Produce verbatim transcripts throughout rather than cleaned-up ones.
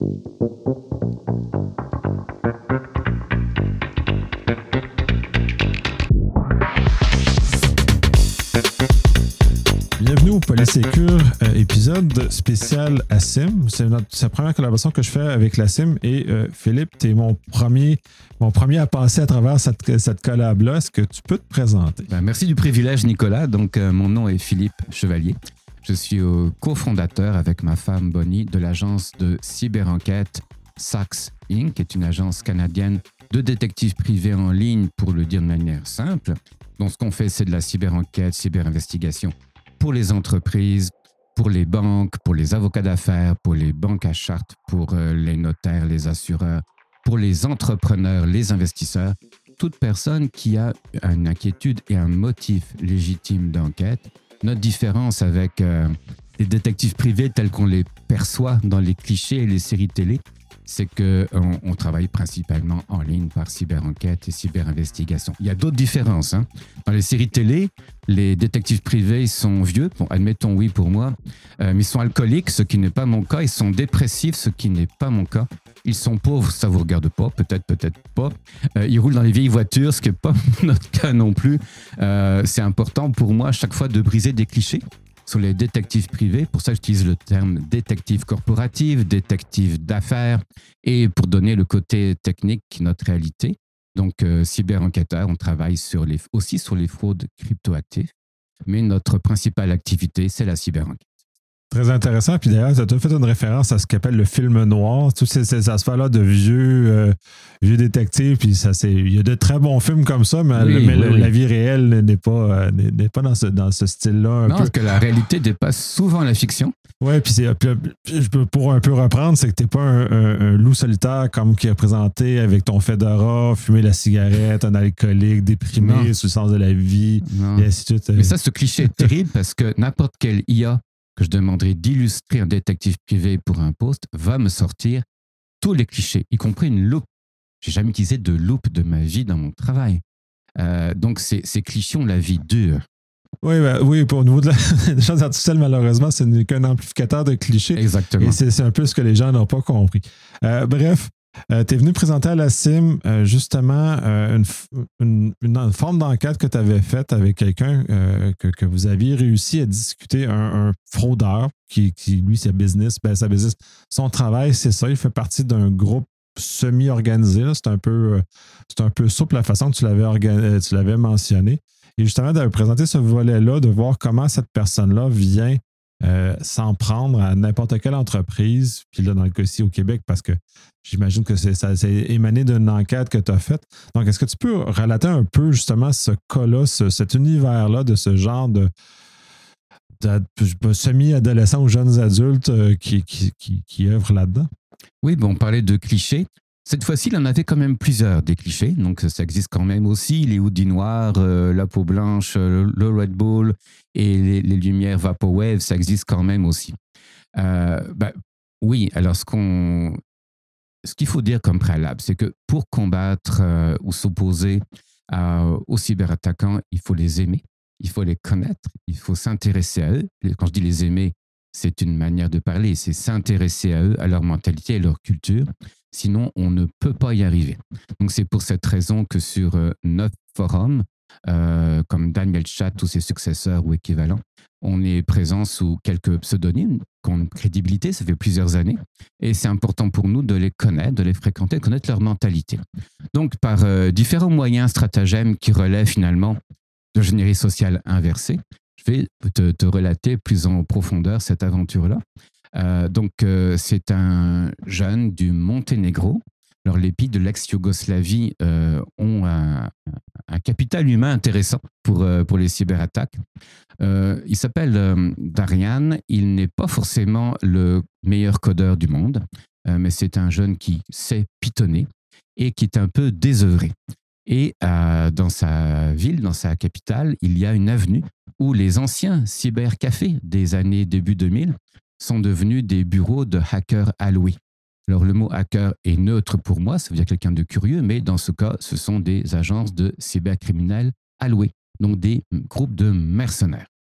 Bienvenue au Polysécure, euh, épisode spécial A S I M. C'est, notre, c'est la première collaboration que je fais avec l'A S I M et euh, Philippe, tu es mon premier, mon premier à passer à travers cette, cette collab-là. Est-ce que tu peux te présenter? Ben, merci du privilège, Nicolas. Donc, euh, mon nom est Philippe Chevalier. Je suis euh, cofondateur avec ma femme Bonnie de l'agence de cyberenquête Sax Incorporée, qui est une agence canadienne de détectives privés en ligne, pour le dire de manière simple. Donc, ce qu'on fait, c'est de la cyberenquête, cyberinvestigation pour les entreprises, pour les banques, pour les avocats d'affaires, pour les banques à charte, pour euh, les notaires, les assureurs, pour les entrepreneurs, les investisseurs, toute personne qui a une inquiétude et un motif légitime d'enquête. Notre différence avec euh, les détectives privés tels qu'on les perçoit dans les clichés et les séries télé, c'est qu'on on travaille principalement en ligne par cyberenquête et cyberinvestigation. Il y a d'autres différences. Hein. Dans les séries télé, les détectives privés sont vieux, bon, admettons oui pour moi, euh, mais ils sont alcooliques, ce qui n'est pas mon cas. Ils sont dépressifs, ce qui n'est pas mon cas. Ils sont pauvres, ça ne vous regarde pas, peut-être, peut-être pas. Euh, ils roulent dans les vieilles voitures, ce qui n'est pas notre cas non plus. Euh, c'est important pour moi, à chaque fois, de briser des clichés sur les détectives privés. Pour ça, j'utilise le terme détective corporative, détective d'affaires, et pour donner le côté technique qui est notre réalité. Donc, euh, cyberenquêteur, on travaille sur les, aussi sur les fraudes cryptoactives, mais notre principale activité, c'est la cyberenquête. Très intéressant. Puis d'ailleurs, tu as fait une référence à ce qu'appelle le film noir, toutes ces, ces aspects-là de vieux, euh, vieux détectives. Puis ça, c'est, il y a de très bons films comme ça, mais, oui, le, mais oui, le, oui. la vie réelle n'est pas, euh, n'est, n'est pas dans ce, dans ce style-là. Un non, peu. Parce que la réalité dépasse souvent la fiction. Oui, puis c'est, puis, pour un peu reprendre, c'est que tu n'es pas un, un, un loup solitaire comme qui est présenté avec ton fedora, fumer la cigarette, un alcoolique, déprimé, Non. sous le sens de la vie, Non. et ainsi de suite. Mais ça, ce cliché est terrible parce que n'importe quel I A que je demanderai d'illustrer un détective privé pour un poste va me sortir tous les clichés, y compris une loupe. J'ai jamais utilisé de loupe de ma vie dans mon travail. Euh, donc, ces, ces clichés ont la vie dure. Oui, ben, oui, pour, au niveau de la, des choses artificielles, malheureusement, ce n'est qu'un amplificateur de clichés. Exactement. Et c'est, c'est un peu ce que les gens n'ont pas compris. Euh, bref, euh, tu es venu présenter à la C I M euh, justement euh, une, une, une forme d'enquête que tu avais faite avec quelqu'un euh, que, que vous aviez réussi à discuter, un, un fraudeur qui, qui, lui, sa business, ben, sa business, son travail, c'est ça, il fait partie d'un groupe semi-organisé. Là. C'est un peu, c'est un peu souple la façon que tu l'avais, organ... tu l'avais mentionné. Et justement, de présenter ce volet-là, de voir comment cette personne-là vient euh, s'en prendre à n'importe quelle entreprise, puis là, dans le cas-ci au Québec, parce que j'imagine que c'est, ça c'est émané d'une enquête que tu as faite. Donc, est-ce que tu peux relater un peu justement ce cas-là, ce, cet univers-là de ce genre de, de, de semi-adolescents ou jeunes adultes euh, qui, qui, qui, qui œuvrent là-dedans? Oui, bon, on parlait de clichés. Cette fois-ci, il en avait quand même plusieurs, des clichés. Donc, ça existe quand même aussi. Les hoodies noirs, euh, la peau blanche, euh, le Red Bull et les, les lumières Vaporwave, ça existe quand même aussi. Euh, bah, oui, alors ce, qu'on, ce qu'il faut dire comme préalable, c'est que pour combattre euh, ou s'opposer euh, aux cyberattaquants, il faut les aimer, il faut les connaître, il faut s'intéresser à eux. Quand je dis les aimer, c'est une manière de parler, c'est s'intéresser à eux, à leur mentalité et leur culture. Sinon, on ne peut pas y arriver. Donc, c'est pour cette raison que sur euh, notre forum, euh, comme Daniel Chat ou ses successeurs ou équivalents, on est présent sous quelques pseudonymes qui ont une crédibilité, ça fait plusieurs années. Et c'est important pour nous de les connaître, de les fréquenter, de connaître leur mentalité. Donc, par euh, différents moyens, stratagèmes qui relèvent finalement de l'ingénierie sociale inversée, je vais te, te relater plus en profondeur cette aventure-là. Euh, donc, euh, c'est un jeune du Monténégro. Alors, les pays de l'ex-Yougoslavie euh, ont un, un capital humain intéressant pour, euh, pour les cyberattaques. Euh, il s'appelle euh, Darian. Il n'est pas forcément le meilleur codeur du monde, euh, mais c'est un jeune qui sait pythonner et qui est un peu désœuvré. Et euh, dans sa ville, dans sa capitale, il y a une avenue où les anciens cybercafés des années début deux mille sont devenus des bureaux de hackers alloués. Alors, le mot hacker est neutre pour moi, ça veut dire quelqu'un de curieux, mais dans ce cas, ce sont des agences de cybercriminels alloués, donc des groupes de mercenaires.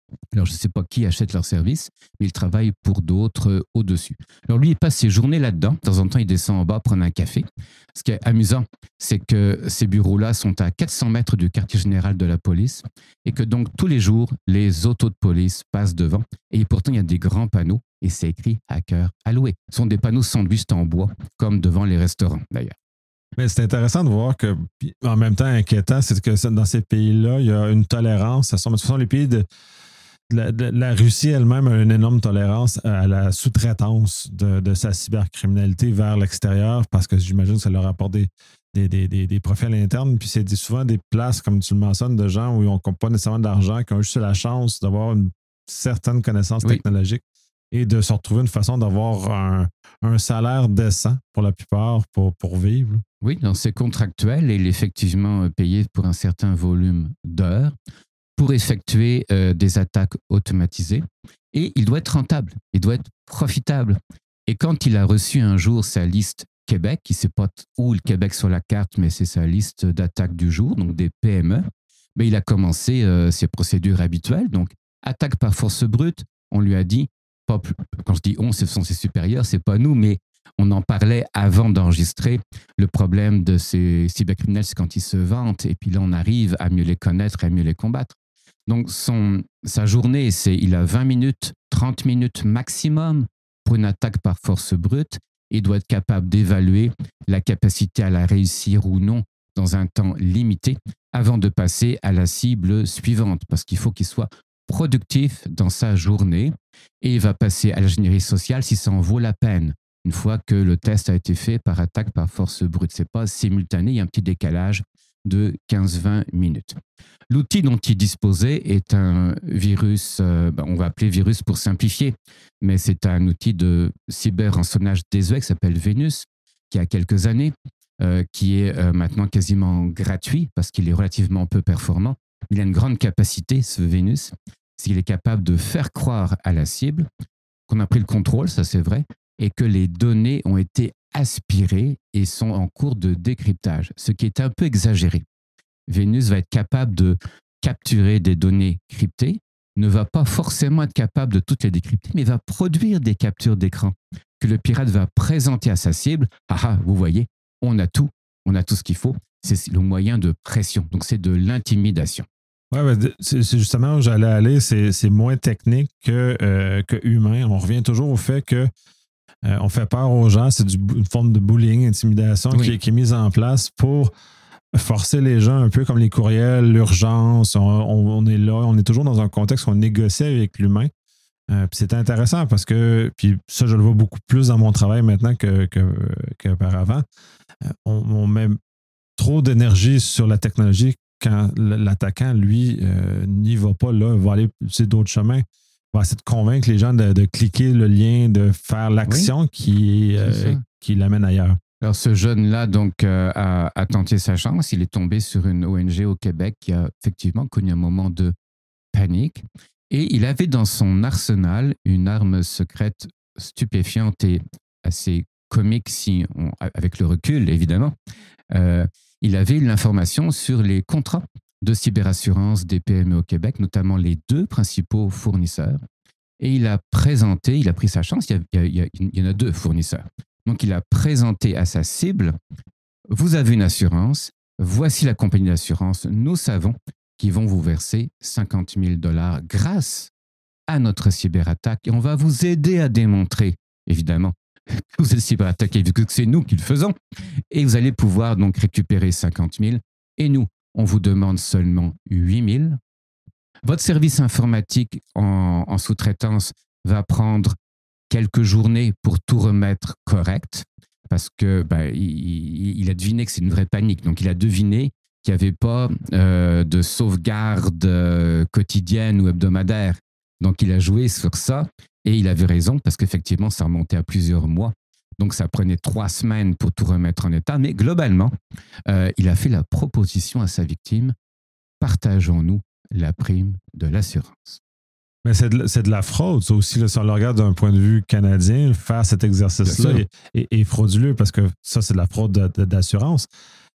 Alors, je ne sais pas qui achète leur service, mais il travaille pour d'autres euh, au-dessus. Alors, lui, il passe ses journées là-dedans. De temps en temps, il descend en bas prendre un café. Ce qui est amusant, c'est que ces bureaux-là sont à quatre cents mètres du quartier général de la police et que donc, tous les jours, les autos de police passent devant. Et pourtant, il y a des grands panneaux et c'est écrit « Hacker à louer ». Ce sont des panneaux sandwiched en bois, comme devant les restaurants, d'ailleurs. Mais c'est intéressant de voir que, en même temps inquiétant, c'est que dans ces pays-là, il y a une tolérance. Ce sont les pays de La, la Russie elle-même a une énorme tolérance à la sous-traitance de, de sa cybercriminalité vers l'extérieur parce que j'imagine que ça leur apporte des, des, des, des, des profils internes. Puis c'est souvent des places, comme tu le mentionnes, de gens où ils n'ont pas nécessairement d'argent, qui ont juste la chance d'avoir une certaine connaissance Oui. technologique et de se retrouver une façon d'avoir un, un salaire décent pour la plupart pour, pour vivre. Oui, dans c'est contractuel et il est effectivement payé pour un certain volume d'heures pour effectuer euh, des attaques automatisées. Et il doit être rentable, il doit être profitable. Et quand il a reçu un jour sa liste Québec, il ne sait pas où le Québec sur la carte, mais c'est sa liste d'attaques du jour, donc des P M E, mais il a commencé euh, ses procédures habituelles. Donc, attaque par force brute, on lui a dit, pas plus, quand je dis on, ce sont ses supérieurs, ce n'est pas nous, mais on en parlait avant d'enregistrer. Le problème de ces cybercriminels, c'est quand ils se vantent, et puis là, on arrive à mieux les connaître et à mieux les combattre. Donc, son, sa journée, c'est il a vingt minutes, trente minutes maximum pour une attaque par force brute. Il doit être capable d'évaluer la capacité à la réussir ou non dans un temps limité avant de passer à la cible suivante, parce qu'il faut qu'il soit productif dans sa journée et il va passer à l'ingénierie sociale si ça en vaut la peine. Une fois que le test a été fait par attaque par force brute, ce n'est pas simultané, il y a un petit décalage de quinze à vingt minutes. L'outil dont il disposait est un virus, euh, on va appeler virus pour simplifier, mais c'est un outil de cyber-rançonnage désuet qui s'appelle Venus, qui a quelques années, euh, qui est euh, maintenant quasiment gratuit parce qu'il est relativement peu performant. Il a une grande capacité, ce Venus, c'est qu'il est capable de faire croire à la cible qu'on a pris le contrôle, ça c'est vrai, et que les données ont été aspirées et sont en cours de décryptage, ce qui est un peu exagéré. Venus va être capable de capturer des données cryptées, ne va pas forcément être capable de toutes les décrypter, mais va produire des captures d'écran que le pirate va présenter à sa cible. Ah ah, vous voyez, on a tout, on a tout ce qu'il faut. C'est le moyen de pression, donc c'est de l'intimidation. Oui, c'est justement où j'allais aller, c'est moins technique que, euh, que humain. On revient toujours au fait que euh, on fait peur aux gens, c'est une forme de bullying, intimidation oui. qui, qui est mise en place pour forcer les gens un peu comme les courriels, l'urgence. On, on, on est là, on est toujours dans un contexte où on négocie avec l'humain. Euh, puis c'est intéressant parce que, puis ça, je le vois beaucoup plus dans mon travail maintenant que, que, qu'auparavant. On, on met trop d'énergie sur la technologie quand l'attaquant, lui, euh, n'y va pas là, va aller sur d'autres chemins. Va essayer de convaincre les gens de, de cliquer le lien, de faire l'action oui, qui, euh, qui l'amène ailleurs. Alors, ce jeune-là, donc, euh, a, a tenté sa chance. Il est tombé sur une O N G au Québec qui a effectivement connu un moment de panique. Et il avait dans son arsenal une arme secrète stupéfiante et assez comique, si on, avec le recul, évidemment. Euh, il avait l'information sur les contrats de cyberassurance des P M E au Québec, notamment les deux principaux fournisseurs. Et il a présenté, il a pris sa chance, il y, a, il, y a, il y en a deux fournisseurs. Donc, il a présenté à sa cible, vous avez une assurance, voici la compagnie d'assurance, nous savons qu'ils vont vous verser cinquante mille dollars grâce à notre cyberattaque et on va vous aider à démontrer, évidemment, que vous êtes cyberattaqué vu que c'est nous qui le faisons et vous allez pouvoir donc récupérer cinquante mille et nous, on vous demande seulement huit mille. Votre service informatique en, en sous-traitance va prendre quelques journées pour tout remettre correct, parce que ben, il, il a deviné que c'est une vraie panique. Donc, il a deviné qu'il n'y avait pas euh, de sauvegarde euh, quotidienne ou hebdomadaire. Donc, il a joué sur ça et il avait raison, parce qu'effectivement, ça remontait à plusieurs mois. Donc, ça prenait trois semaines pour tout remettre en état. Mais globalement, euh, il a fait la proposition à sa victime, partageons-nous la prime de l'assurance. Mais c'est de, c'est de la fraude, ça aussi, là, si on le regarde d'un point de vue canadien, faire cet exercice-là est, est, est frauduleux parce que ça, c'est de la fraude de, de, d'assurance.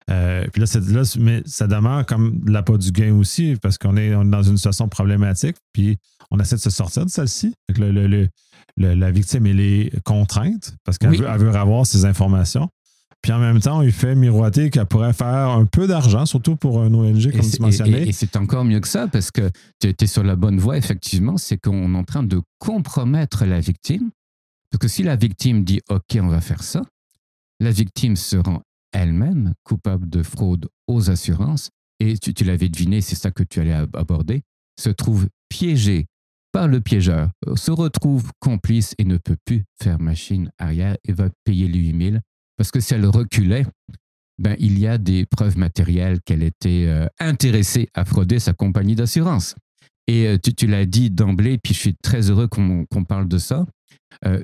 Euh, puis là, c'est, là, mais ça demeure comme de l'appât du gain aussi, parce qu'on est, on est dans une situation problématique, puis on essaie de se sortir de celle-ci. Fait que le, le, le, le, la victime, elle est contrainte, parce qu'elle Oui. veut, elle veut avoir ces informations. Puis en même temps, on lui fait miroiter qu'elle pourrait faire un peu d'argent, surtout pour un O N G, comme tu mentionnais. Et, et c'est encore mieux que ça, parce que tu es sur la bonne voie, effectivement, c'est qu'on est en train de compromettre la victime. Parce que si la victime dit « OK, on va faire ça », la victime se rend elle-même coupable de fraude aux assurances, et tu, tu l'avais deviné, c'est ça que tu allais aborder, se trouve piégée par le piégeur, se retrouve complice et ne peut plus faire machine arrière et va payer les huit mille. Parce que si elle reculait, ben, il y a des preuves matérielles qu'elle était euh, intéressée à frauder sa compagnie d'assurance. Et euh, tu, tu l'as dit d'emblée, puis je suis très heureux qu'on, qu'on parle de ça. Euh,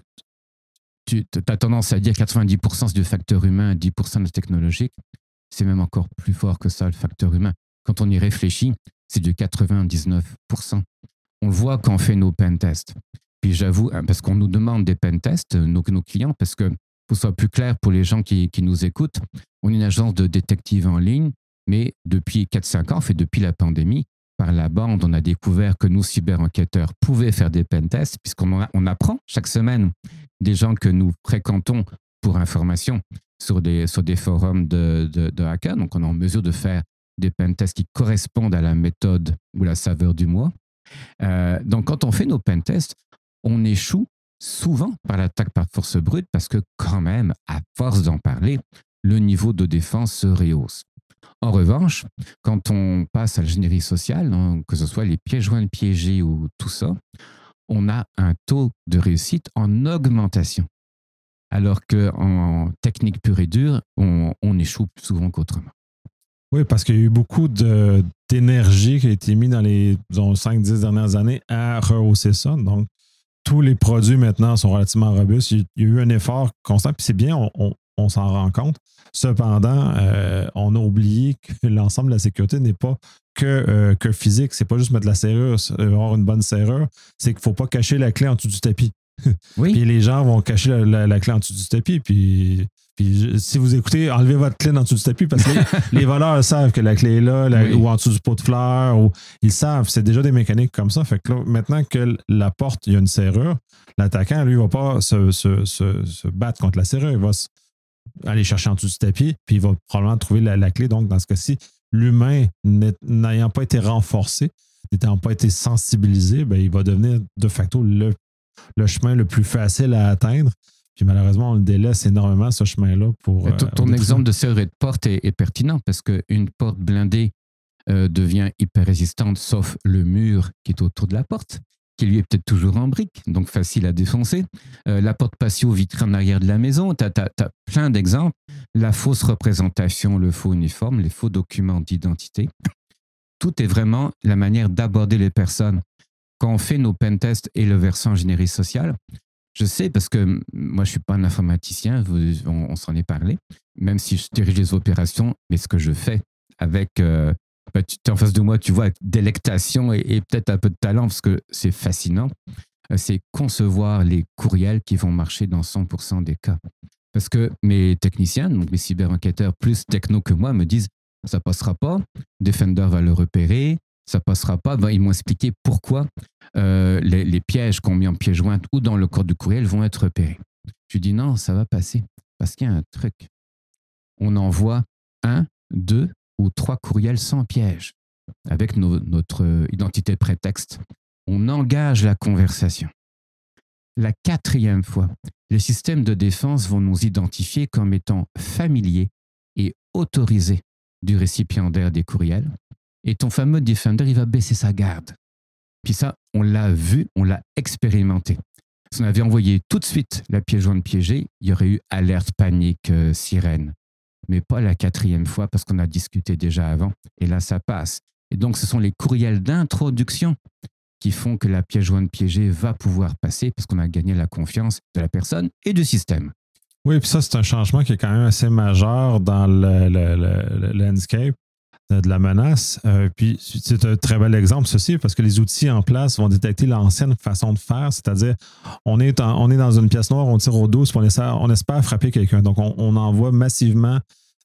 tu as tendance à dire quatre-vingt-dix pour cent c'est du facteur humain, dix pour cent de technologique. C'est même encore plus fort que ça, le facteur humain. Quand on y réfléchit, c'est du quatre-vingt-dix-neuf pour cent. On le voit quand on fait nos pentests. Puis j'avoue, parce qu'on nous demande des pentests, nos, nos clients, parce que pour que ce soit plus clair pour les gens qui, qui nous écoutent, on est une agence de détectives en ligne, mais depuis quatre cinq ans, en fait depuis la pandémie, par la bande, on a découvert que nous, cyber-enquêteurs, pouvaient faire des pentests, puisqu'on a, on apprend chaque semaine des gens que nous fréquentons pour information sur des, sur des forums de, de, de hackers. Donc, on est en mesure de faire des pentests qui correspondent à la méthode ou la saveur du mois. Euh, donc, quand on fait nos pentests, on échoue souvent par l'attaque par force brute parce que quand même, à force d'en parler, le niveau de défense se rehausse. En revanche, quand on passe à l'ingénierie sociale, hein, que ce soit les pièges joints piégés ou tout ça, on a un taux de réussite en augmentation. Alors qu'en technique pure et dure, on, on échoue plus souvent qu'autrement. Oui, parce qu'il y a eu beaucoup de, d'énergie qui a été mise dans les cinq dix dernières années à rehausser ça. Donc, tous les produits maintenant sont relativement robustes. Il y a eu un effort constant, puis c'est bien, on, on, on s'en rend compte. Cependant, euh, on a oublié que l'ensemble de la sécurité n'est pas que, euh, que physique. C'est pas juste mettre la serrure, avoir une bonne serrure. C'est qu'il ne faut pas cacher la clé en dessous du tapis. Oui. Puis les gens vont cacher la, la, la clé en dessous du tapis. Puis, puis si vous écoutez, enlevez votre clé en dessous du tapis parce que les, les voleurs savent que la clé est là, la, oui. ou en dessous du pot de fleurs. Ou, ils savent. C'est déjà des mécaniques comme ça. Fait que là, maintenant que la porte, il y a une serrure, l'attaquant, lui, ne va pas se, se, se, se battre contre la serrure. Il va se, aller chercher en dessous du tapis, puis il va probablement trouver la, la clé. Donc, dans ce cas-ci, l'humain n'ayant pas été renforcé, n'ayant pas été sensibilisé, bien, il va devenir de facto le, le chemin le plus facile à atteindre. Puis malheureusement, on le délaisse énormément, ce chemin-là. Pour ton, ton euh, exemple de serrure et de porte est, est pertinent parce qu'une porte blindée euh, devient hyper résistante, sauf le mur qui est autour de la porte, qui lui est peut-être toujours en brique, donc facile à défoncer. Euh, la porte patio vitrée en arrière de la maison, tu as plein d'exemples. La fausse représentation, le faux uniforme, les faux documents d'identité. Tout est vraiment la manière d'aborder les personnes. Quand on fait nos pentests et le versant ingénierie sociale, je sais parce que moi, je ne suis pas un informaticien, on, on s'en est parlé, même si je dirige les opérations, mais ce que je fais avec... Euh, bah, tu es en face de moi, tu vois, avec délectation et, et peut-être un peu de talent, parce que c'est fascinant, c'est concevoir les courriels qui vont marcher dans cent pour cent des cas. Parce que mes techniciens, donc mes cyber-enquêteurs plus techno que moi, me disent « ça passera pas, Defender va le repérer, ça passera pas ». Ben, ils m'ont expliqué pourquoi euh, les, les pièges qu'on met en piège jointe ou dans le corps du courriel vont être repérés. Je dis « non, ça va passer, parce qu'il y a un truc. On envoie un, deux, ou trois courriels sans piège, avec nos, notre identité prétexte. On engage la conversation. La quatrième fois, les systèmes de défense vont nous identifier comme étant familiers et autorisés du récipiendaire des courriels. Et ton fameux Defender, il va baisser sa garde. Puis ça, on l'a vu, on l'a expérimenté. Si on avait envoyé tout de suite la pièce jointe piégée, il y aurait eu alerte, panique, euh, sirène. Mais pas la quatrième fois parce qu'on a discuté déjà avant. Et là, ça passe. Et donc, ce sont les courriels d'introduction qui font que la pièce jointe piégée va pouvoir passer parce qu'on a gagné la confiance de la personne et du système. Oui, puis ça, c'est un changement qui est quand même assez majeur dans le, le, le, le landscape de la menace. Euh, puis, c'est un très bel exemple, ceci, parce que les outils en place vont détecter l'ancienne façon de faire, c'est-à-dire, on est, en, on est dans une pièce noire, on tire au douze, puis on espère, on espère frapper quelqu'un. Donc, on, on envoie massivement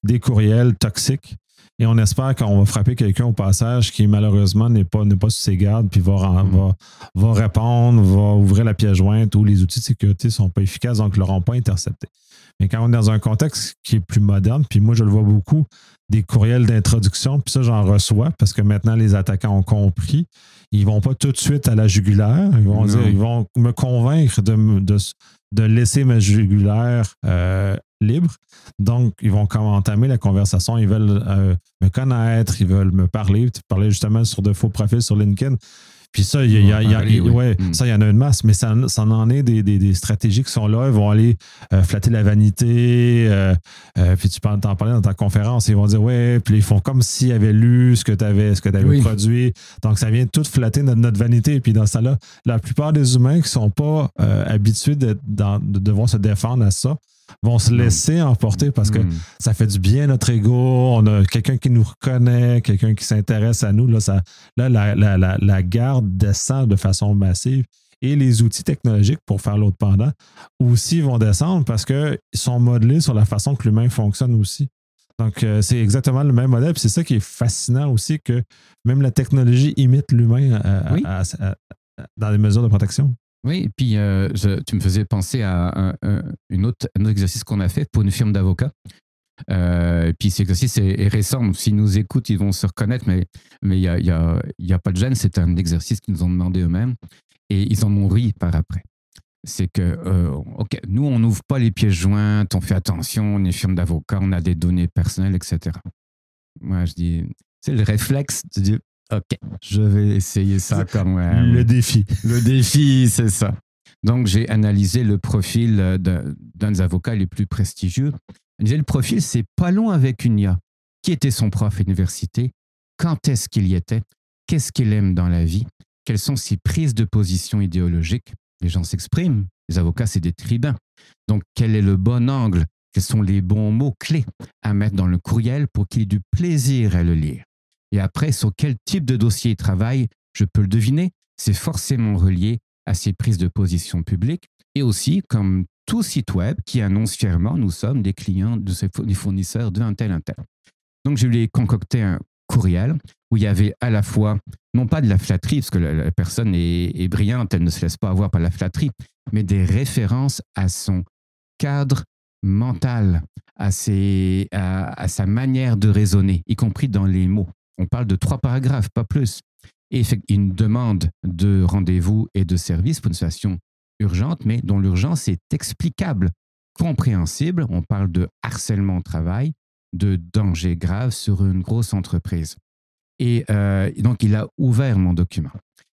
des courriels toxiques. Et on espère qu'on va frapper quelqu'un au passage qui, malheureusement, n'est pas, n'est pas sous ses gardes, puis va, mmh. va, va répondre, va ouvrir la pièce jointe, où les outils de sécurité ne sont pas efficaces, donc ne l'auront pas intercepté. Mais quand on est dans un contexte qui est plus moderne, puis moi, je le vois beaucoup, des courriels d'introduction, puis ça, j'en reçois, parce que maintenant, les attaquants ont compris. Ils ne vont pas tout de suite à la jugulaire. Ils vont, dire, ils vont me convaincre de, de, de laisser ma jugulaire euh, libre. Donc, ils vont entamer la conversation. Ils veulent euh, me connaître, ils veulent me parler. Tu parlais justement sur de faux profils sur LinkedIn. Puis ça, il y, y, y, y, oui. ouais, mm. ça, il y en a une masse, mais ça, ça en est des, des, des stratégies qui sont là. Ils vont aller euh, flatter la vanité. Euh, euh, puis tu peux t'en parler dans ta conférence. Ils vont dire, ouais, puis ils font comme s'ils avaient lu ce que tu avais, ce que tu avais oui. produit. Donc, ça vient tout flatter notre, notre vanité. Et puis dans ça là, la plupart des humains qui ne sont pas euh, habitués de, de, de devoir se défendre à ça, vont se laisser emporter parce que mmh. ça fait du bien à notre ego. On a quelqu'un qui nous reconnaît, quelqu'un qui s'intéresse à nous. Là, ça, là la, la, la, la garde descend de façon massive et les outils technologiques pour faire l'autre pendant aussi vont descendre parce qu'ils sont modelés sur la façon que l'humain fonctionne aussi. Donc, euh, c'est exactement le même modèle. Puis c'est ça qui est fascinant aussi, que même la technologie imite l'humain à, oui. à, à, à, dans les mesures de protection. Oui, et puis euh, je, tu me faisais penser à un, un, une autre, un autre exercice qu'on a fait pour une firme d'avocats. Euh, et puis cet exercice est, est récent. S'ils nous écoutent, ils vont se reconnaître, mais il mais n'y a, y a, y a pas de gêne. C'est un exercice qu'ils nous ont demandé eux-mêmes et ils en ont ri par après. C'est que, euh, OK, nous, on n'ouvre pas les pièces jointes, on fait attention, on est firme d'avocats, on a des données personnelles, et cetera. Moi, je dis, c'est le réflexe de dire, OK, je vais essayer ça quand même. Le défi. Le défi, c'est ça. Donc, j'ai analysé le profil d'un, d'un des avocats les plus prestigieux. Je disais, le profil, c'est pas long avec une I A. Qui était son prof à l'université? Quand est-ce qu'il y était? Qu'est-ce qu'il aime dans la vie? Quelles sont ses prises de position idéologiques? Les gens s'expriment. Les avocats, c'est des tribuns. Donc, quel est le bon angle? Quels sont les bons mots-clés à mettre dans le courriel pour qu'il ait du plaisir à le lire? Et après, sur quel type de dossier il travaille, je peux le deviner, c'est forcément relié à ses prises de position publiques et aussi, comme tout site web qui annonce fièrement, nous sommes des clients, de ces, des fournisseurs de un tel, un tel. Donc, je lui ai concocté un courriel où il y avait à la fois, non pas de la flatterie, parce que la, la personne est, est brillante, elle ne se laisse pas avoir par la flatterie, mais des références à son cadre mental, à, ses, à, à sa manière de raisonner, y compris dans les mots. On parle de trois paragraphes, pas plus. Et une demande de rendez-vous et de service pour une situation urgente, mais dont l'urgence est explicable, compréhensible. On parle de harcèlement au travail, de danger grave sur une grosse entreprise. Et euh, donc, il a ouvert mon document.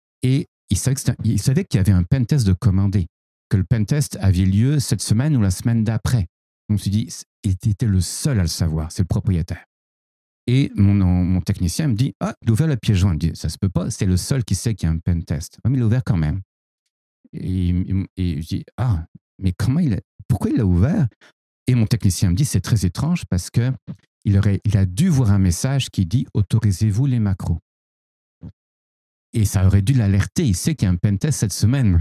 Et il savait, que il savait qu'il y avait un pentest de commandé, que le pentest avait lieu cette semaine ou la semaine d'après. Donc, je me suis dit, il était le seul à le savoir, c'est le propriétaire. Et mon, mon technicien me dit, ah, il a ouvert la pièce jointe. Je dis, ça se peut pas, c'est le seul qui sait qu'il y a un pen test. Ah, mais il l'a ouvert quand même. Et, et, et je dis, ah, mais comment il a, pourquoi il l'a ouvert? Et mon technicien me dit, c'est très étrange parce que il, aurait, il a dû voir un message qui dit, autorisez-vous les macros. Et ça aurait dû l'alerter. Il sait qu'il y a un pen test cette semaine.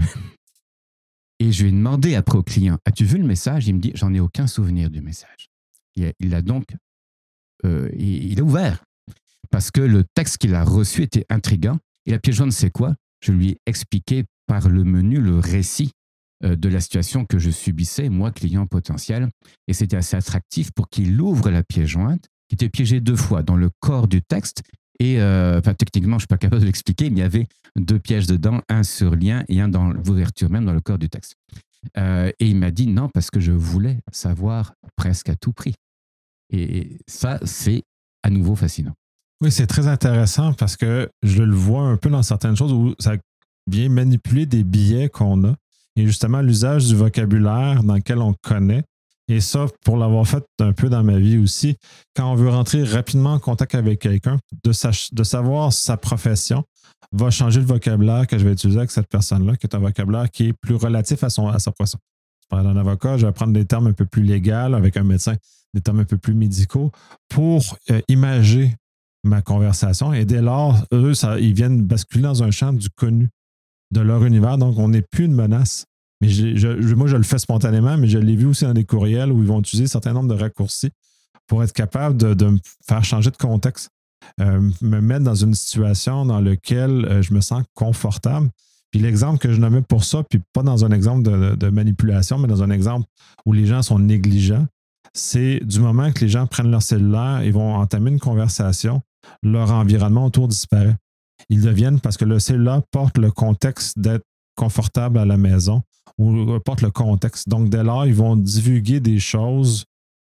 Et je lui ai demandé après au client, as-tu vu le message? Il me dit, j'en ai aucun souvenir du message. Il, il a donc Euh, il a ouvert parce que le texte qu'il a reçu était intriguant. Et la pièce jointe, c'est quoi? Je lui ai expliqué par le menu le récit euh, de la situation que je subissais, moi, client potentiel. Et c'était assez attractif pour qu'il ouvre la pièce jointe, qui était piégée deux fois dans le corps du texte. Et euh, enfin, techniquement, je ne suis pas capable de l'expliquer, mais il y avait deux pièges dedans, un sur lien et un dans l'ouverture même dans le corps du texte. Euh, et il m'a dit non, parce que je voulais savoir presque à tout prix. Et ça, c'est à nouveau fascinant. Oui, c'est très intéressant parce que je le vois un peu dans certaines choses où ça vient manipuler des biais qu'on a et justement l'usage du vocabulaire dans lequel on connaît. Et ça, pour l'avoir fait un peu dans ma vie aussi, quand on veut rentrer rapidement en contact avec quelqu'un, de, sa- de savoir sa profession va changer le vocabulaire que je vais utiliser avec cette personne-là, qui est un vocabulaire qui est plus relatif à, son, à sa profession. Je parle d'un avocat, je vais prendre des termes un peu plus légaux avec un médecin, des termes un peu plus médicaux pour euh, imager ma conversation. Et dès lors, eux, ça, ils viennent basculer dans un champ du connu de leur univers. Donc, on n'est plus une menace. Mais je, je, moi, je le fais spontanément, mais je l'ai vu aussi dans des courriels où ils vont utiliser un certain nombre de raccourcis pour être capable de, de me faire changer de contexte, euh, me mettre dans une situation dans laquelle euh, je me sens confortable. Puis l'exemple que je nommais pour ça, puis pas dans un exemple de, de manipulation, mais dans un exemple où les gens sont négligents, c'est du moment que les gens prennent leur cellulaire, ils vont entamer une conversation, leur environnement autour disparaît. Ils deviennent, parce que le cellulaire porte le contexte d'être confortable à la maison ou porte le contexte. Donc, dès lors, ils vont divulguer des choses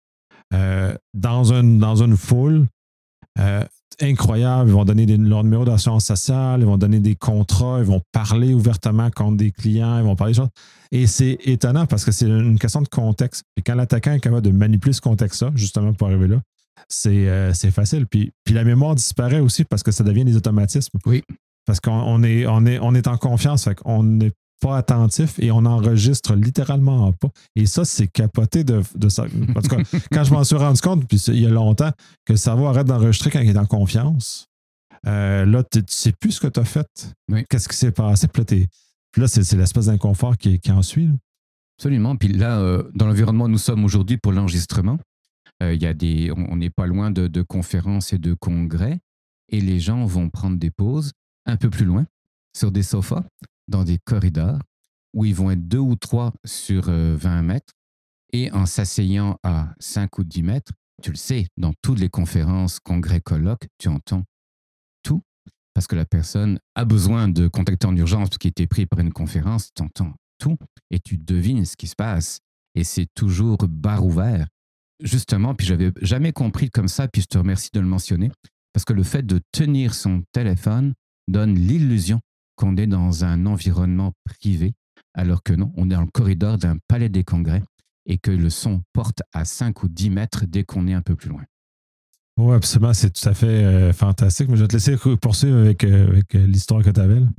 euh, dans, une, dans une foule euh, incroyable. Ils vont donner des, leur numéro d'assurance sociale, ils vont donner des contrats, ils vont parler ouvertement contre des clients, ils vont parler des choses. Et c'est étonnant parce que c'est une question de contexte. Et quand l'attaquant est capable de manipuler ce contexte-là, justement pour arriver là, c'est, euh, c'est facile. Puis, puis la mémoire disparaît aussi parce que ça devient des automatismes. Oui. Parce qu'on on est, on est, on est en confiance, fait qu'on n'est pas attentif et on enregistre littéralement pas. Et ça, c'est capoté de, de ça. En tout cas, quand je m'en suis rendu compte, puis il y a longtemps, que le cerveau arrête d'enregistrer quand il est en confiance, euh, là, tu ne sais plus ce que tu as fait. Oui. Qu'est-ce qui s'est passé? Puis là, t'es, puis là c'est, c'est l'espèce d'inconfort qui, qui en suit. Là. Absolument. Puis là, euh, dans l'environnement où nous sommes aujourd'hui pour l'enregistrement, euh, y a des, on n'est pas loin de, de conférences et de congrès, et les gens vont prendre des pauses un peu plus loin, sur des sofas, dans des corridors, où ils vont être deux ou trois sur euh, vingt mètres, et en s'asseyant à cinq ou dix mètres, tu le sais, dans toutes les conférences, congrès, colloques, tu entends tout, parce que la personne a besoin de contacter en urgence parce qu'il était pris par une conférence, tu entends tout, et tu devines ce qui se passe, et c'est toujours bar ouvert. Justement, puis j'avais jamais compris comme ça, puis je te remercie de le mentionner, parce que le fait de tenir son téléphone donne l'illusion qu'on est dans un environnement privé, alors que non, on est dans le corridor d'un palais des congrès et que le son porte à cinq ou dix mètres dès qu'on est un peu plus loin. Oui, absolument, c'est tout à fait euh, fantastique, mais je vais te laisser poursuivre avec, euh, avec euh, l'histoire que tu avais. Là.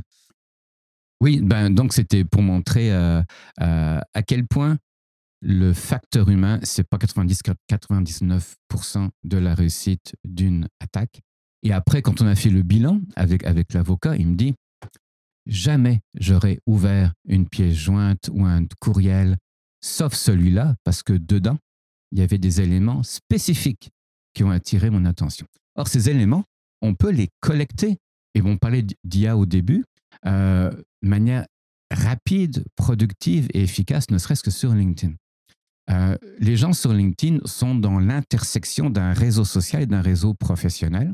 Oui, ben, donc c'était pour montrer euh, euh, à quel point le facteur humain, c'est pas quatre-vingt-dix à quatre-vingt-dix-neuf pour cent de la réussite d'une attaque. Et après, quand on a fait le bilan avec, avec l'avocat, il me dit jamais j'aurais ouvert une pièce jointe ou un courriel, sauf celui-là, parce que dedans, il y avait des éléments spécifiques qui ont attiré mon attention. Or, ces éléments, on peut les collecter, et on parlait d'I A au début, euh, de manière rapide, productive et efficace, ne serait-ce que sur LinkedIn. Euh, les gens sur LinkedIn sont dans l'intersection d'un réseau social et d'un réseau professionnel.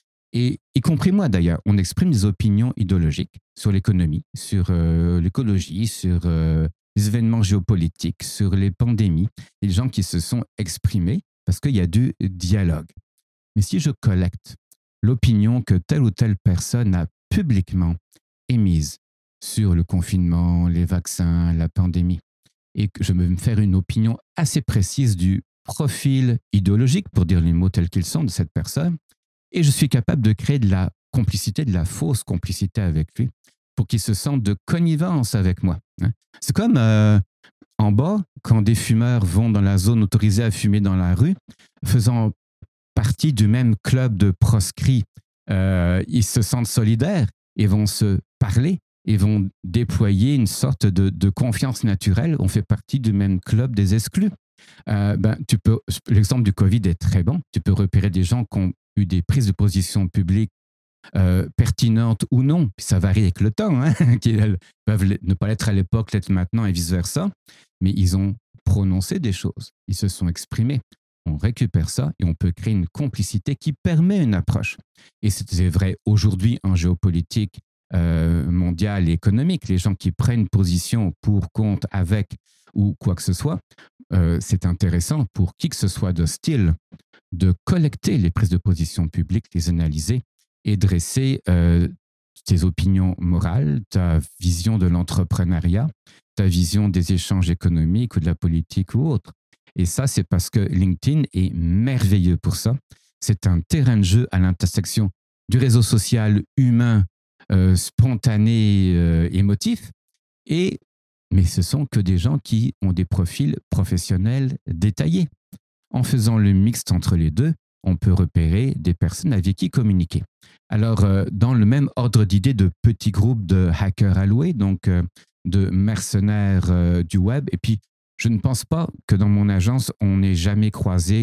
Et y compris moi d'ailleurs, on exprime des opinions idéologiques sur l'économie, sur euh, l'écologie, sur euh, les événements géopolitiques, sur les pandémies, et les gens qui se sont exprimés parce qu'il y a du dialogue. Mais si je collecte l'opinion que telle ou telle personne a publiquement émise sur le confinement, les vaccins, la pandémie, et que je vais me faire une opinion assez précise du profil idéologique, pour dire les mots tels qu'ils sont, de cette personne, et je suis capable de créer de la complicité, de la fausse complicité avec lui, pour qu'il se sente de connivence avec moi. C'est comme euh, en bas, quand des fumeurs vont dans la zone autorisée à fumer dans la rue, faisant partie du même club de proscrits, euh, ils se sentent solidaires et vont se parler et vont déployer une sorte de, de confiance naturelle. On fait partie du même club des exclus. Euh, ben, tu peux, l'exemple du Covid est très bon. Tu peux repérer des gens qui ont eu des prises de position publiques euh, pertinentes ou non. Puis ça varie avec le temps, hein, qui peuvent ne pas l'être à l'époque, l'être maintenant et vice-versa. Mais ils ont prononcé des choses. Ils se sont exprimés. On récupère ça et on peut créer une complicité qui permet une approche. Et c'est vrai aujourd'hui en géopolitique euh, mondiale et économique. Les gens qui prennent position pour, contre, avec ou quoi que ce soit, euh, c'est intéressant pour qui que ce soit de style de collecter les prises de position publiques, les analyser et dresser euh, tes opinions morales, ta vision de l'entrepreneuriat, ta vision des échanges économiques ou de la politique ou autre. Et ça, c'est parce que LinkedIn est merveilleux pour ça. C'est un terrain de jeu à l'intersection du réseau social humain, euh, spontané, euh, émotif, et, mais ce sont que des gens qui ont des profils professionnels détaillés. En faisant le mixte entre les deux, on peut repérer des personnes avec qui communiquer. Alors, euh, dans le même ordre d'idées de petits groupes de hackers alloués, donc euh, de mercenaires euh, du web, et puis je ne pense pas que dans mon agence, on n'ait jamais croisé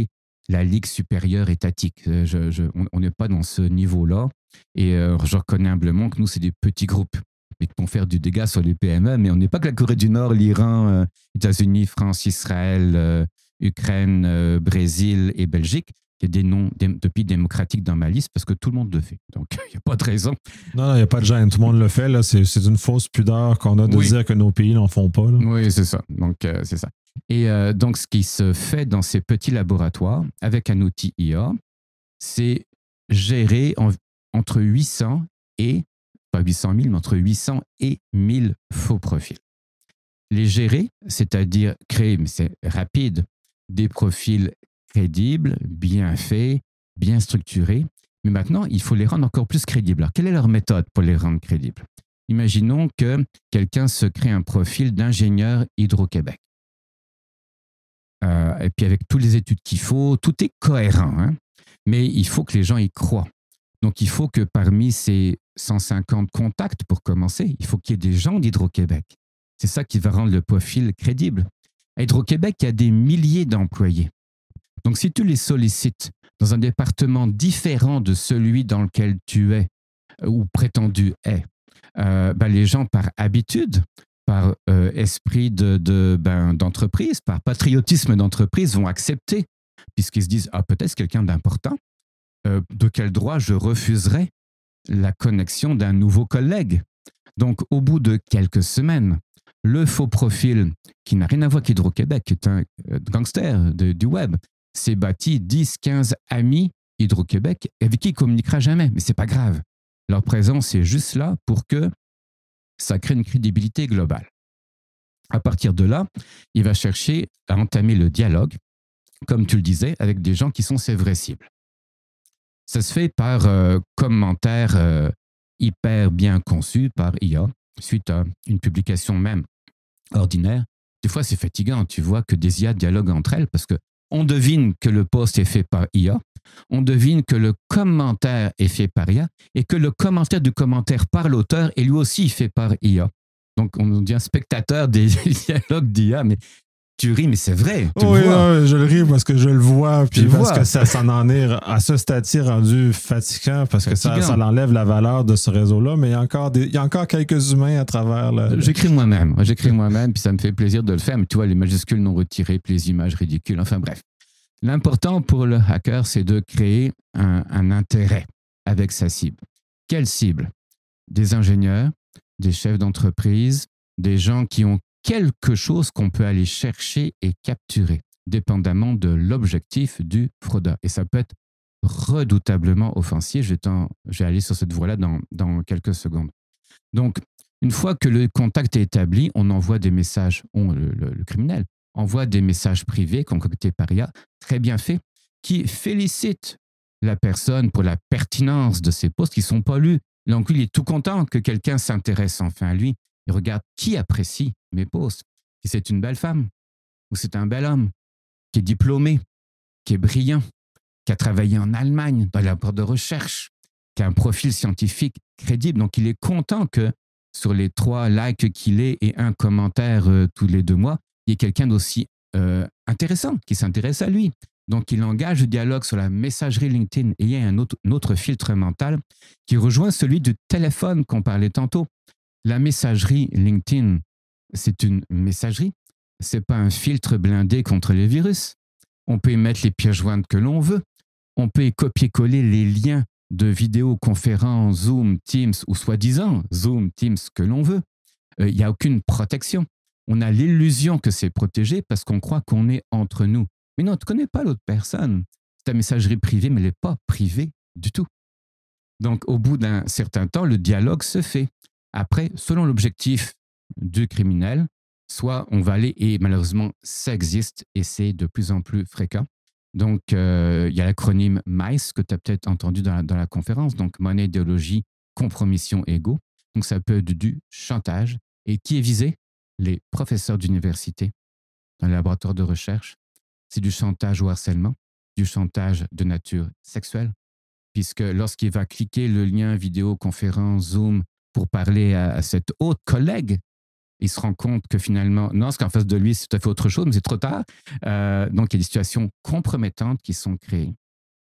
la ligue supérieure étatique. Je, je, on n'est pas dans ce niveau-là. Et euh, je reconnais humblement que nous, c'est des petits groupes qui vont faire du dégât sur les P M E, mais on n'est pas que la Corée du Nord, l'Iran, euh, États-Unis, France, Israël, euh, Ukraine, euh, Brésil et Belgique. Il y a des noms des, de pays démocratiques dans ma liste parce que tout le monde le fait. Donc, il n'y a pas de raison. Non, il n'y a pas de gêne. Tout le monde le fait. Là. C'est, c'est une fausse pudeur qu'on a de Oui. dire que nos pays n'en font pas. Là. Oui, c'est ça. Donc, euh, c'est ça. Et euh, donc, ce qui se fait dans ces petits laboratoires avec un outil I A, c'est gérer en, entre huit cents et, pas huit cent mille, mais entre huit cents et mille faux profils. Les gérer, c'est-à-dire créer, mais c'est rapide, des profils crédibles, bien faits, bien structurés. Mais maintenant, il faut les rendre encore plus crédibles. Alors, quelle est leur méthode pour les rendre crédibles? Imaginons que quelqu'un se crée un profil d'ingénieur Hydro-Québec. Euh, et puis avec toutes les études qu'il faut, tout est cohérent. Hein? Mais il faut que les gens y croient. Donc, il faut que parmi ces cent cinquante contacts, pour commencer, il faut qu'il y ait des gens d'Hydro-Québec. C'est ça qui va rendre le profil crédible. À Hydro-Québec, il y a des milliers d'employés. Donc, si tu les sollicites dans un département différent de celui dans lequel tu es ou prétendu est, euh, ben, les gens, par habitude, par euh, esprit de, de, ben, d'entreprise, par patriotisme d'entreprise, vont accepter, puisqu'ils se disent « Ah, peut-être c'est quelqu'un d'important. Euh, de quel droit je refuserais la connexion d'un nouveau collègue ?» Donc, au bout de quelques semaines, le faux profil, qui n'a rien à voir avec Hydro-Québec, qui est un gangster de, du web, s'est bâti dix, quinze amis Hydro-Québec avec qui il ne communiquera jamais. Mais ce n'est pas grave. Leur présence est juste là pour que ça crée une crédibilité globale. À partir de là, il va chercher à entamer le dialogue, comme tu le disais, avec des gens qui sont ses vraies cibles. Ça se fait par euh, commentaires euh, hyper bien conçus par I A, suite à une publication même ordinaire. Des fois, c'est fatigant. Tu vois que des I A dialoguent entre elles parce qu'on devine que le post est fait par I A, on devine que le commentaire est fait par I A et que le commentaire du commentaire par l'auteur est lui aussi fait par I A. Donc, on devient spectateur des dialogues d'I A, mais tu ris, mais c'est vrai. Tu oui, le vois. Non, je le ris parce que je le vois, puis Tu parce vois. que ça, ça en est à ce stade-ci rendu fatigant, parce fatigant. que ça, ça enlève la valeur de ce réseau-là, mais il y a encore, des, il y a encore quelques humains à travers le... J'écris moi-même, j'écris moi-même, puis ça me fait plaisir de le faire, mais tu vois, les majuscules non retirées, puis les images ridicules, enfin bref. L'important pour le hacker, c'est de créer un, un intérêt avec sa cible. Quelle cible? Des ingénieurs, des chefs d'entreprise, des gens qui ont quelque chose qu'on peut aller chercher et capturer, dépendamment de l'objectif du fraudeur. Et ça peut être redoutablement offensif. Je vais, je vais aller sur cette voie-là dans, dans quelques secondes. Donc, une fois que le contact est établi, on envoie des messages, on, le, le, le criminel envoie des messages privés concoctés par I A, très bien faits, qui félicitent la personne pour la pertinence de ses posts qui ne sont pas lus. Donc, il est tout content que quelqu'un s'intéresse enfin à lui. Il regarde qui apprécie mes posts. Si c'est une belle femme, ou c'est un bel homme, qui est diplômé, qui est brillant, qui a travaillé en Allemagne dans les laboratoires de recherche, qui a un profil scientifique crédible. Donc, il est content que sur les trois likes qu'il ait et un commentaire euh, tous les deux mois, il y ait quelqu'un d'aussi euh, intéressant qui s'intéresse à lui. Donc, il engage le dialogue sur la messagerie LinkedIn et il y a un autre, un autre filtre mental qui rejoint celui du téléphone qu'on parlait tantôt. La messagerie LinkedIn, c'est une messagerie. Ce n'est pas un filtre blindé contre les virus. On peut y mettre les pièces jointes que l'on veut. On peut y copier-coller les liens de vidéoconférences, Zoom, Teams ou soi-disant Zoom, Teams que l'on veut. Il euh, n'y a aucune protection. On a l'illusion que c'est protégé parce qu'on croit qu'on est entre nous. Mais non, tu ne connais pas l'autre personne. C'est ta messagerie privée, mais elle n'est pas privée du tout. Donc, au bout d'un certain temps, le dialogue se fait. Après, selon l'objectif du criminel, soit on va aller, et malheureusement, ça existe et c'est de plus en plus fréquent. Donc, euh, il y a l'acronyme MICE que tu as peut-être entendu dans la, dans la conférence, donc monnaie, idéologie, compromission, ego. Donc, ça peut être du chantage. Et qui est visé? Les professeurs d'université dans les laboratoires de recherche. C'est du chantage ou harcèlement, du chantage de nature sexuelle, puisque lorsqu'il va cliquer le lien vidéoconférence Zoom pour parler à, à cette autre collègue, Il se rend compte que finalement, non, ce qu'en face de lui, c'est tout à fait autre chose, mais c'est trop tard. Euh, donc, il y a des situations compromettantes qui sont créées.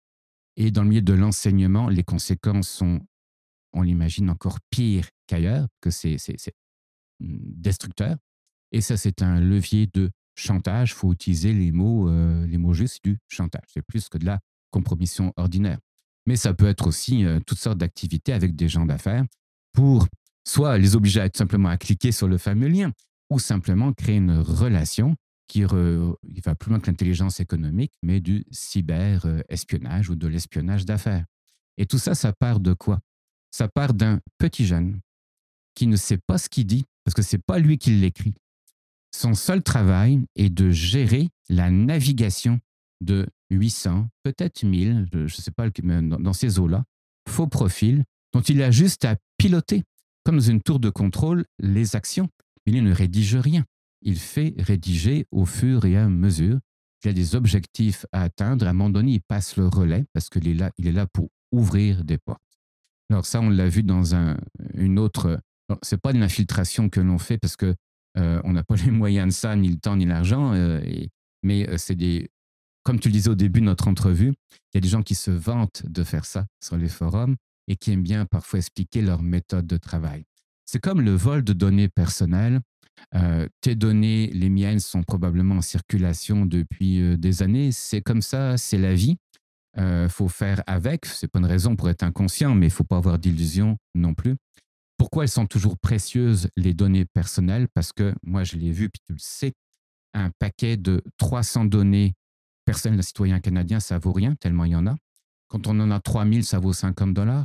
Et dans le milieu de l'enseignement, les conséquences sont, on l'imagine, encore pires qu'ailleurs, que c'est, c'est, c'est destructeur. Et ça, c'est un levier de chantage. Il faut utiliser les mots, euh, les mots justes du chantage. C'est plus que de la compromission ordinaire. Mais ça peut être aussi euh, toutes sortes d'activités avec des gens d'affaires pour soit les obliger à, tout simplement à cliquer sur le fameux lien ou simplement créer une relation qui, re, qui va plus loin que l'intelligence économique, mais du cyber-espionnage ou de l'espionnage d'affaires. Et tout ça, ça part de quoi? Ça part d'un petit jeune qui ne sait pas ce qu'il dit, parce que ce n'est pas lui qui l'écrit. Son seul travail est de gérer la navigation de huit cents, peut-être mille, je ne sais pas, dans ces eaux-là, faux profils, dont il a juste à piloter, comme dans une tour de contrôle, les actions. Mais il ne rédige rien. Il fait rédiger au fur et à mesure. Il a des objectifs à atteindre. À un moment donné, il passe le relais parce qu'il est là, il est là pour ouvrir des portes. Alors ça, on l'a vu dans un, une autre... Ce n'est pas de l'infiltration que l'on fait parce qu'on euh, n'a pas les moyens de ça, ni le temps, ni l'argent. Euh, et, mais euh, c'est des... Comme tu le disais au début de notre entrevue, il y a des gens qui se vantent de faire ça sur les forums et qui aiment bien parfois expliquer leur méthode de travail. C'est comme le vol de données personnelles. Euh, tes données, les miennes, sont probablement en circulation depuis euh, des années. C'est comme ça, c'est la vie. Il euh, faut faire avec. Ce n'est pas une raison pour être inconscient, mais il ne faut pas avoir d'illusions non plus. Pourquoi elles sont toujours précieuses, les données personnelles? Parce que moi, je l'ai vu, puis tu le sais, un paquet de trois cents données personnelles d'un citoyen canadien, ça ne vaut rien, tellement il y en a. Quand on en a trois mille, ça vaut cinquante dollars.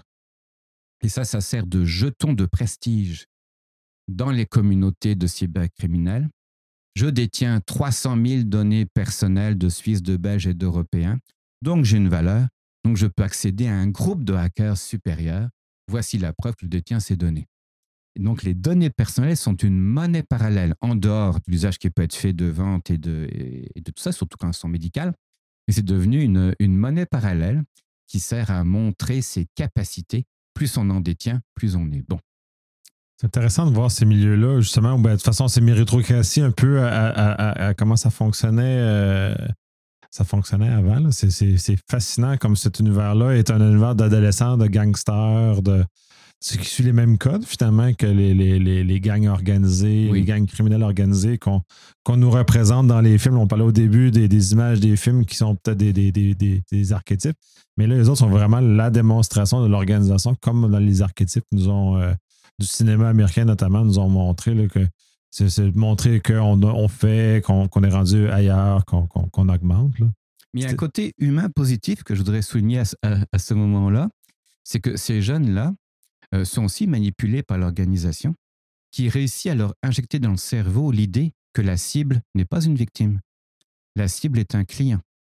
Et ça, ça sert de jeton de prestige dans les communautés de cybercriminels. Je détiens trois cent mille données personnelles de Suisses, de Belges et d'Européens. Donc, j'ai une valeur. Donc, je peux accéder à un groupe de hackers supérieurs. Voici la preuve que je détiens ces données. Et donc, les données personnelles sont une monnaie parallèle, en dehors de l'usage qui peut être fait de vente et de, et de tout ça, surtout quand elles sont médicales. Mais c'est devenu une, une monnaie parallèle qui sert à montrer ses capacités. Plus on en détient, plus on est bon. C'est intéressant de voir ces milieux-là, justement. Ben, de toute façon, c'est méritocratie un peu à, à, à, à comment ça fonctionnait, euh, ça fonctionnait avant. Là. C'est, c'est, c'est fascinant comme cet univers-là est un univers d'adolescents, de gangsters, de c'est qui suit les mêmes codes, finalement, que les, les, les, les gangs organisés, oui. les gangs criminels organisés qu'on, qu'on nous représente dans les films. On parlait au début des, des images des films qui sont peut-être des, des, des, des, des archétypes. Mais là, les autres sont vraiment la démonstration de l'organisation, comme dans les archétypes nous ont... Euh, du cinéma américain notamment, nous ont montré là, que c'est, c'est montrer qu'on on fait, qu'on, qu'on est rendu ailleurs, qu'on, qu'on, qu'on augmente. Là. Mais il y a un côté humain positif que je voudrais souligner à, à, à ce moment-là, c'est que ces jeunes-là euh, sont aussi manipulés par l'organisation qui réussit à leur injecter dans le cerveau l'idée que la cible n'est pas une victime. La cible est un client.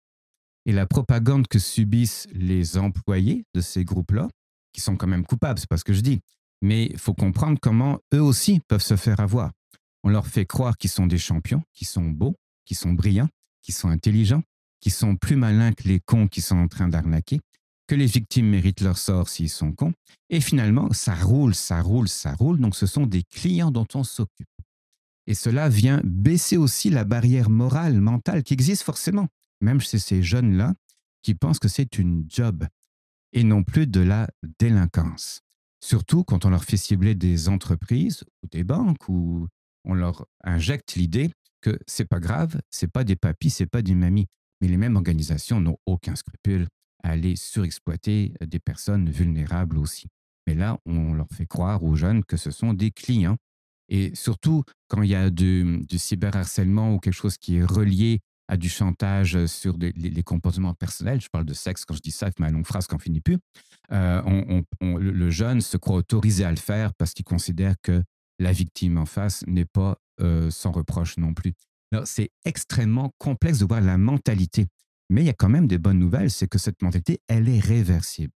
Et la propagande que subissent les employés de ces groupes-là, qui sont quand même coupables, c'est pas ce que je dis, mais il faut comprendre comment eux aussi peuvent se faire avoir. On leur fait croire qu'ils sont des champions, qu'ils sont beaux, qu'ils sont brillants, qu'ils sont intelligents, qu'ils sont plus malins que les cons qui sont en train d'arnaquer, que les victimes méritent leur sort s'ils sont cons. Et finalement, ça roule, ça roule, ça roule. Donc, ce sont des clients dont on s'occupe. Et cela vient baisser aussi la barrière morale, mentale qui existe forcément, même chez ces jeunes-là qui pensent que c'est une job et non plus de la délinquance. Surtout quand on leur fait cibler des entreprises ou des banques où on leur injecte l'idée que c'est pas grave, c'est pas des papis, c'est pas des mamies. Mais les mêmes organisations n'ont aucun scrupule à aller surexploiter des personnes vulnérables aussi. Mais là, on leur fait croire aux jeunes que ce sont des clients. Et surtout, quand il y a du, du cyberharcèlement ou quelque chose qui est relié à du chantage sur des, les, les comportements personnels, je parle de sexe quand je dis ça, avec ma longue phrase qu'on finit plus, euh, on, on, on, le jeune se croit autorisé à le faire parce qu'il considère que la victime en face n'est pas euh, sans reproche non plus. Alors, c'est extrêmement complexe de voir la mentalité. Mais il y a quand même des bonnes nouvelles, c'est que cette mentalité, elle est réversible.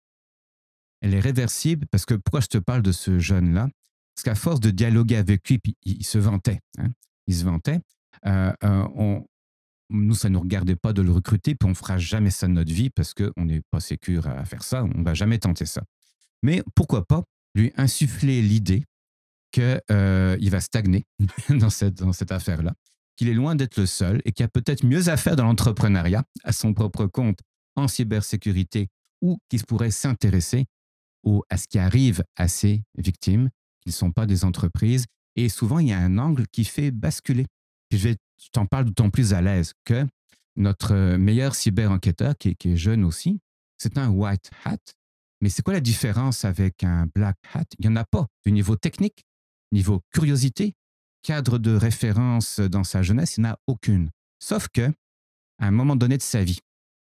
Elle est réversible parce que pourquoi je te parle de ce jeune-là? Parce qu'à force de dialoguer avec lui, puis il, il se vantait. Hein, il se vantait. Euh, euh, on, nous, ça ne nous regardait pas de le recruter, puis on ne fera jamais ça de notre vie parce qu'on n'est pas sécure à faire ça, on ne va jamais tenter ça. Mais pourquoi pas lui insuffler l'idée qu'il euh, va stagner dans cette, dans cette affaire-là, qu'il est loin d'être le seul et qu'il y a peut-être mieux à faire dans l'entrepreneuriat, à son propre compte, en cybersécurité, ou qu'il pourrait s'intéresser au, à ce qui arrive à ces victimes, qui ne sont pas des entreprises. Et souvent, il y a un angle qui fait basculer. Puis je, vais, je t'en parle d'autant plus à l'aise que notre meilleur cyber-enquêteur, qui, qui est jeune aussi, c'est un white hat. Mais c'est quoi la différence avec un black hat? Il n'y en a pas. Du niveau technique, niveau curiosité, cadre de référence dans sa jeunesse, il n'y en a aucune. Sauf que, à un moment donné de sa vie,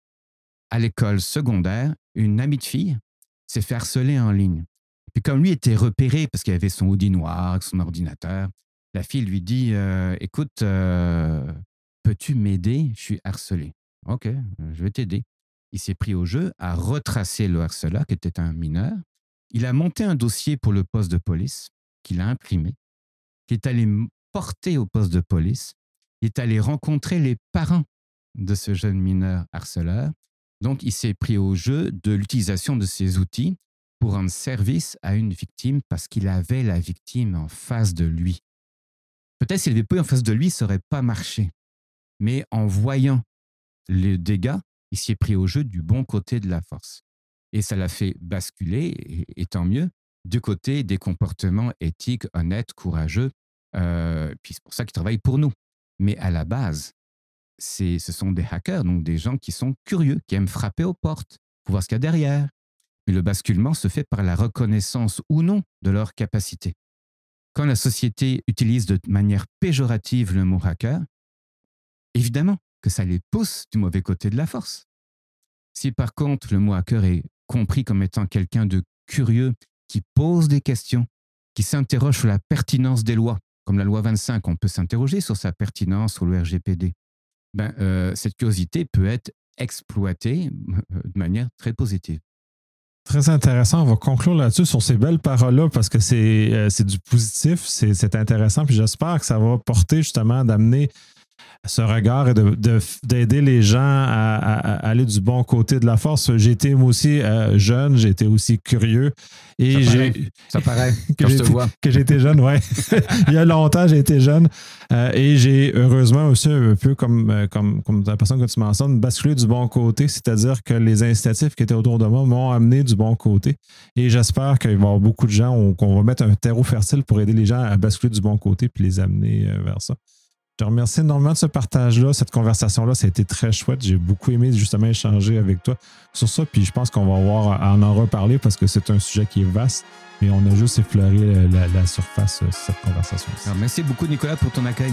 à l'école secondaire, une amie de fille s'est fait harceler en ligne. Puis comme lui était repéré parce qu'il avait son hoodie noir, son ordinateur, la fille lui dit euh, « Écoute, euh, peux-tu m'aider? Je suis harcelé. » « Ok, je vais t'aider. » Il s'est pris au jeu, a retracé le harceleur, qui était un mineur. Il a monté un dossier pour le poste de police, qu'il a imprimé, qu'il est allé porter au poste de police. Il est allé rencontrer les parents de ce jeune mineur harceleur. Donc, il s'est pris au jeu de l'utilisation de ces outils pour rendre service à une victime parce qu'il avait la victime en face de lui. Peut-être s'il n'avait pas eu en face de lui, ça n'aurait pas marché. Mais en voyant les dégâts, il s'y est pris au jeu du bon côté de la force. Et ça l'a fait basculer, et, et tant mieux, du côté des comportements éthiques, honnêtes, courageux. Euh, puis c'est pour ça qu'il travaille pour nous. Mais à la base, c'est, ce sont des hackers, donc des gens qui sont curieux, qui aiment frapper aux portes pour voir ce qu'il y a derrière. Mais le basculement se fait par la reconnaissance ou non de leurs capacités. Quand la société utilise de manière péjorative le mot hacker, évidemment que ça les pousse du mauvais côté de la force. Si par contre le mot hacker est compris comme étant quelqu'un de curieux, qui pose des questions, qui s'interroge sur la pertinence des lois, comme la loi vingt-cinq, on peut s'interroger sur sa pertinence sur le R G P D, ben, euh, cette curiosité peut être exploitée de manière très positive. Très intéressant. On va conclure là-dessus sur ces belles paroles-là parce que c'est, euh, c'est du positif, c'est, c'est intéressant. Puis j'espère que ça va porter justement d'amener ce regard et de, de, d'aider les gens à, à, à aller du bon côté de la force. J'ai été moi aussi euh, jeune, j'ai été aussi curieux. Et ça j'ai, paraît, ça paraît que quand je te été, vois. Que j'étais jeune, oui. Il y a longtemps, j'ai été jeune. Euh, et j'ai heureusement aussi un peu comme, comme, comme la personne que tu mentionnes, basculé du bon côté, c'est-à-dire que les incitatifs qui étaient autour de moi m'ont amené du bon côté. Et j'espère qu'il va y avoir beaucoup de gens, qu'on va mettre un terreau fertile pour aider les gens à basculer du bon côté puis les amener vers ça. Je te remercie énormément de ce partage-là, cette conversation-là. Ça a été très chouette. J'ai beaucoup aimé justement échanger avec toi sur ça. Puis je pense qu'on va avoir à en reparler parce que c'est un sujet qui est vaste. Mais on a juste effleuré la, la surface de cette conversation. Alors, merci beaucoup, Nicolas, pour ton accueil.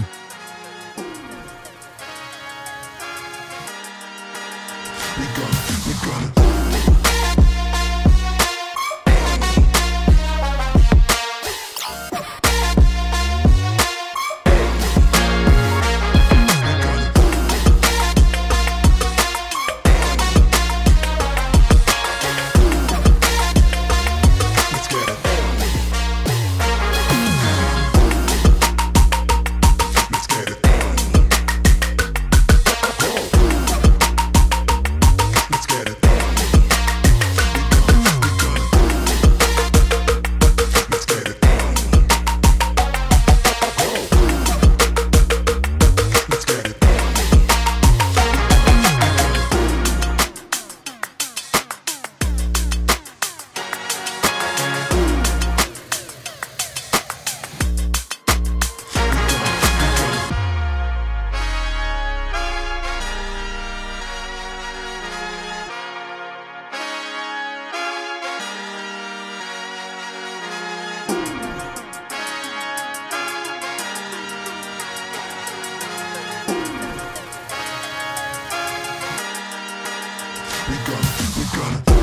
We gonna, we gonna